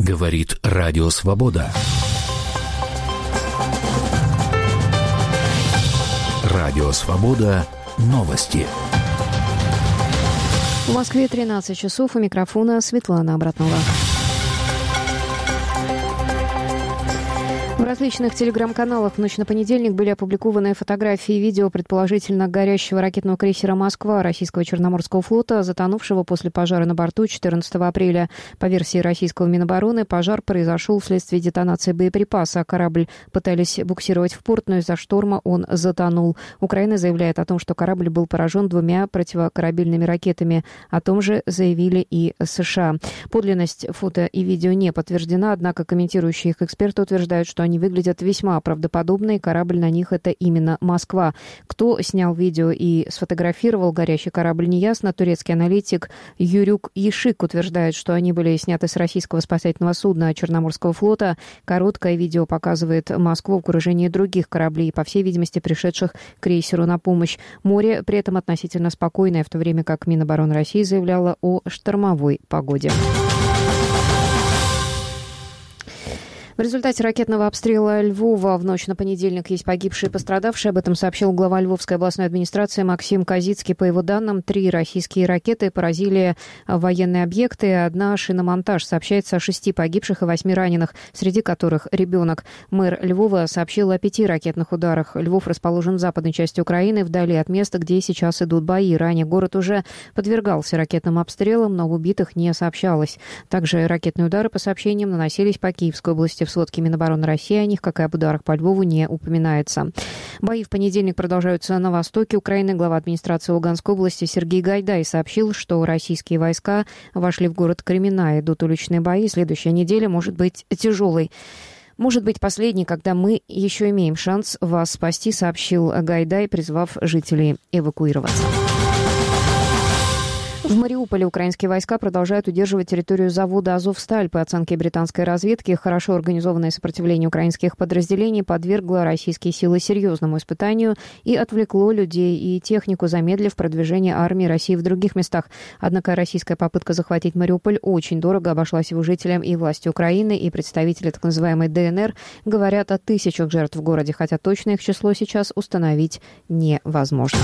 Говорит Радио Свобода. Радио Свобода. Новости. В Москве 13 часов. У микрофона Светлана Абратнова. В различных телеграм-каналах в ночь на понедельник были опубликованы фотографии и видео предположительно горящего ракетного крейсера «Москва» российского Черноморского флота, затонувшего после пожара на борту 14 апреля. По версии российского Минобороны, пожар произошел вследствие детонации боеприпаса. Корабль пытались буксировать в порт, но из-за шторма он затонул. Украина заявляет о том, что корабль был поражен 2 противокорабельными ракетами. О том же заявили и США. Подлинность фото и видео не подтверждена, однако комментирующие их эксперты утверждают, что они выглядят весьма правдоподобно, и корабль на них — это именно «Москва». Кто снял видео и сфотографировал горящий корабль, неясно. Турецкий аналитик Юрюк Ешик утверждает, что они были сняты с российского спасательного судна Черноморского флота. Короткое видео показывает Москву в окружении других кораблей, по всей видимости, пришедших крейсеру на помощь. Море при этом относительно спокойное, в то время как Минобороны России заявляла о штормовой погоде. В результате ракетного обстрела Львова в ночь на понедельник есть погибшие и пострадавшие. Об этом сообщил глава Львовской областной администрации Максим Козицкий. По его данным, 3 российские ракеты поразили военные объекты, 1 шиномонтаж. Сообщается о 6 погибших и 8 раненых, среди которых ребенок. Мэр Львова сообщил о 5 ракетных ударах. Львов расположен в западной части Украины, вдали от места, где сейчас идут бои. Ранее город уже подвергался ракетным обстрелам, но убитых не сообщалось. Также ракетные удары, по сообщениям, наносились по Киевской области. В сводке Минобороны России о них, как и об ударах по Львову, не упоминается. Бои в понедельник продолжаются на востоке Украины. Глава администрации Луганской области Сергей Гайдай сообщил, что российские войска вошли в город Кременная. Идут уличные бои. Следующая неделя может быть тяжелой. Может быть, последний, когда мы еще имеем шанс вас спасти, сообщил Гайдай, призвав жителей эвакуироваться. В Мариуполе украинские войска продолжают удерживать территорию завода «Азовсталь». По оценке британской разведки, хорошо организованное сопротивление украинских подразделений подвергло российские силы серьезному испытанию и отвлекло людей и технику, замедлив продвижение армии России в других местах. Однако российская попытка захватить Мариуполь очень дорого обошлась его жителям, и власти Украины, и представители так называемой ДНР говорят о тысячах жертв в городе, хотя точное их число сейчас установить невозможно.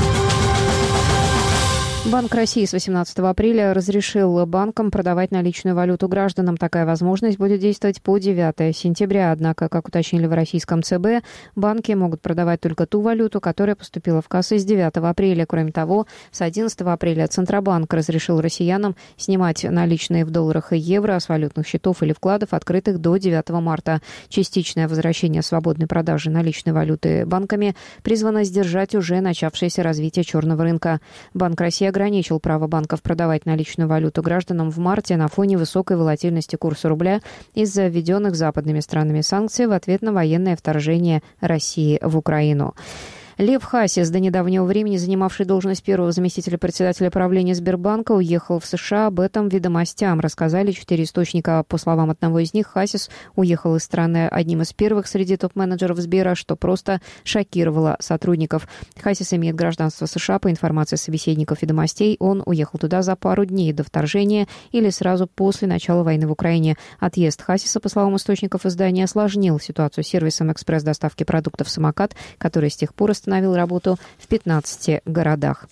Банк России с 18 апреля разрешил банкам продавать наличную валюту гражданам. Такая возможность будет действовать по 9 сентября. Однако, как уточнили в российском ЦБ, банки могут продавать только ту валюту, которая поступила в кассы с 9 апреля. Кроме того, с 11 апреля Центробанк разрешил россиянам снимать наличные в долларах и евро с валютных счетов или вкладов, открытых до 9 марта. Частичное возвращение свободной продажи наличной валюты банками призвано сдержать уже начавшееся развитие черного рынка. Банк России ограничил право банков продавать наличную валюту гражданам в марте на фоне высокой волатильности курса рубля из-за введенных западными странами санкций в ответ на военное вторжение России в Украину. Лев Хасис, до недавнего времени занимавший должность первого заместителя председателя правления Сбербанка, уехал в США. Об этом «Ведомостям» рассказали 4 источника. По словам одного из них, Хасис уехал из страны одним из первых среди топ-менеджеров Сбера, что просто шокировало сотрудников. Хасис имеет гражданство США. По информации собеседников «Ведомостей», он уехал туда за пару дней до вторжения или сразу после начала войны в Украине. Отъезд Хасиса, по словам источников издания, осложнил ситуацию с сервисом экспресс-доставки продуктов «Самокат», который с тех пор остановил работу в 15 городах.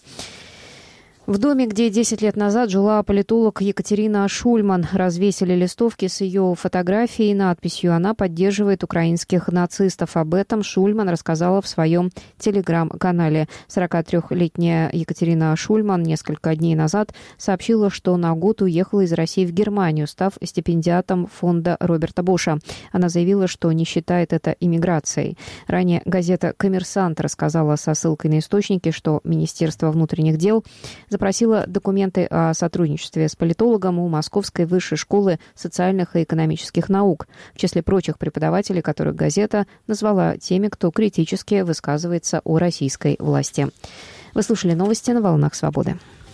В доме, где 10 лет назад жила политолог Екатерина Шульман, развесили листовки с ее фотографией и надписью «Она поддерживает украинских нацистов». Об этом Шульман рассказала в своем телеграм-канале. 43-летняя Екатерина Шульман несколько дней назад сообщила, что на год уехала из России в Германию, став стипендиатом фонда Роберта Боша. Она заявила, что не считает это иммиграцией. Ранее газета «Коммерсант» рассказала со ссылкой на источники, что Министерство внутренних дел запросила документы о сотрудничестве с политологом у Московской высшей школы социальных и экономических наук, в числе прочих преподавателей, которых газета назвала теми, кто критически высказывается о российской власти. Вы слушали новости на «Волнах Свободы».